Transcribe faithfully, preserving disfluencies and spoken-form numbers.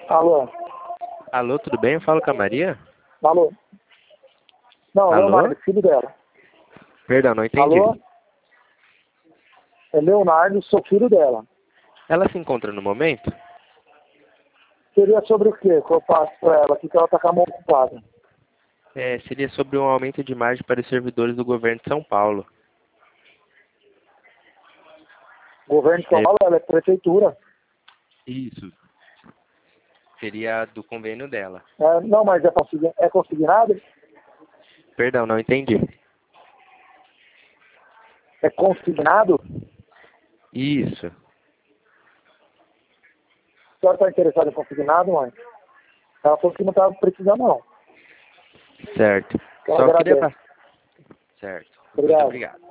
Alô? Alô, tudo bem? Eu falo com a Maria? Alô? Não, Alô? Leonardo, filho dela. Perdão, não entendi. Alô? É Leonardo, sou filho dela. Ela se encontra no momento? Seria sobre o quê que eu passo pra ela aqui, que ela tá com a mão ocupada? É, seria sobre um aumento de margem para os servidores do governo de São Paulo. Governo de São É, Paulo, ela é prefeitura. isso. Seria do convênio dela. É, não, mas é, consign... é consignado? Perdão, não entendi. É consignado? Isso. A senhora está interessada em consignado, mãe? Ela falou que não estava precisando, não. Certo. Ela Só queria... agradece. pa- Certo. Muito Obrigado. obrigado.